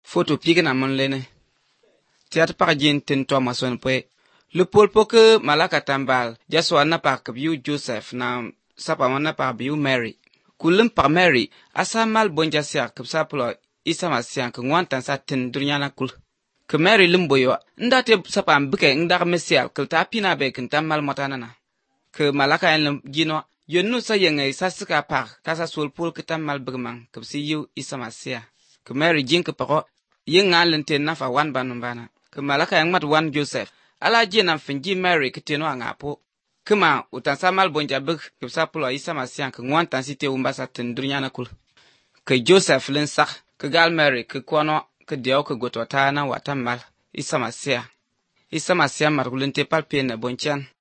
Photo pigna mon lene. Tiat pak jin tin Thomas on pwe. Le pol poke malaka tambal. Jaswa na pak biu Joseph na sapa na pak biu Mary. Kulim pak Mary asa mal bonja siak kepsa plo isa masiang ke ngwantan sa tin dunya na kul. Ke Mary limboyo ndate sapa mbike ndak mesial kelta pina be kintam mal motanana. Ke malaka en jino yonu sa yenge sa sika pak kasa sul pol kitam mal bigmang kepsi yu isa masia. Ke Mary jink pako yin ngalen ten na fa wan bana. Ke malaka yang mat wan Joseph. Ala jina finji Mary kiteno angapo. Kema utansa mal bonja big kepsa plo isa masiang ke ngwantan site umbasa tin dunya na kul. Ke Joseph len sak ke gal Mary ke kono ke dio ke gotota na watamal isa masia. Isa masia margulente palpe na bonchan.